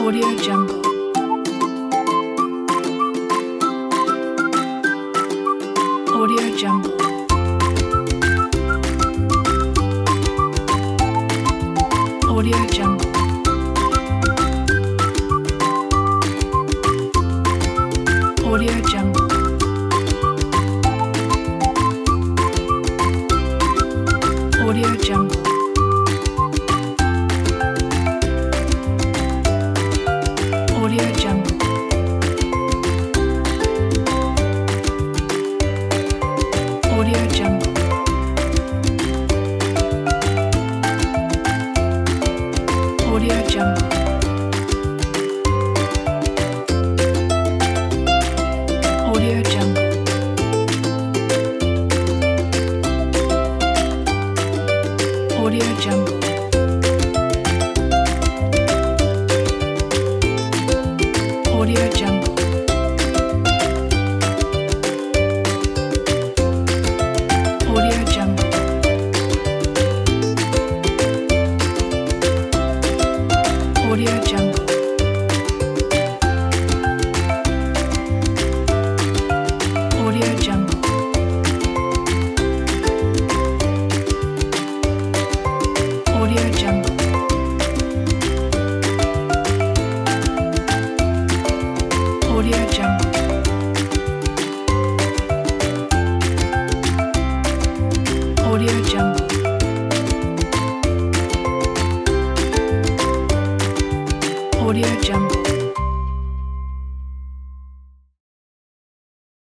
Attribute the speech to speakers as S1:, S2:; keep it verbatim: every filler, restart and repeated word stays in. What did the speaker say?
S1: Audio Jungle. Audio Jungle. Audio Jungle. Audio Jungle. Audio Jungle. Audio Jungle. Audio Jungle. Audio Jungle. Audio Jungle. Audio Jungle. Audio Jungle. Audio Jungle. Audio Jungle. Audio Jungle. Audio Jungle. Audio Jungle. Audio Jungle.